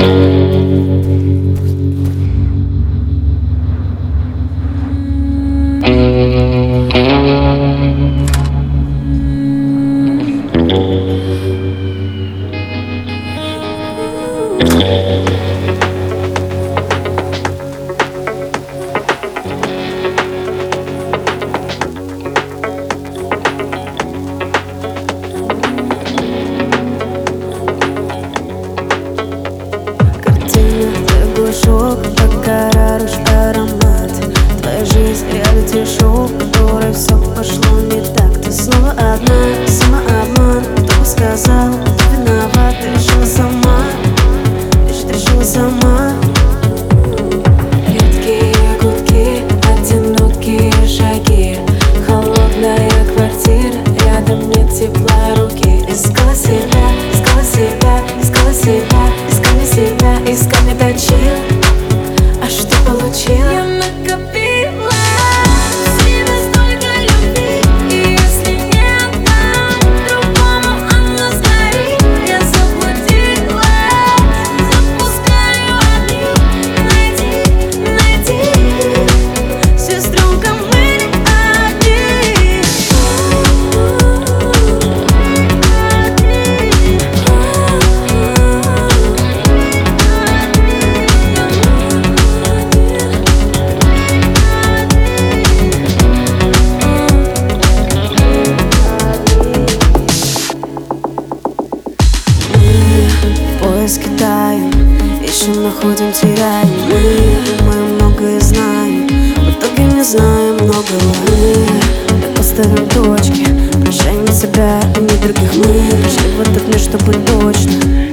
Шок, покораришь аромат. Твоя жизнь реалити-шоу, в которой все пошло не так. Ты снова одна, самообман. Кто бы сказал, ты виноват. Ты решила сама, решила сама. Редкие гудки, одинокие шаги. Холодная квартира, рядом нет тепла руки. Искала себя, искала себя, искала себя, искала себя, искала точила. А что получила? Я накопила в себе столько любви, и если не отдам другому, она сгорит. Я заблудилась, запускаю огни. Найди, сестренка, мы одни. Поиски тайн, ищем, находим, теряем. Мы многое знаем, в итоге не знаем многого. Мы поставим точки, прощаем себя и не других. Мы пришли в этот мир, чтобы быть точно.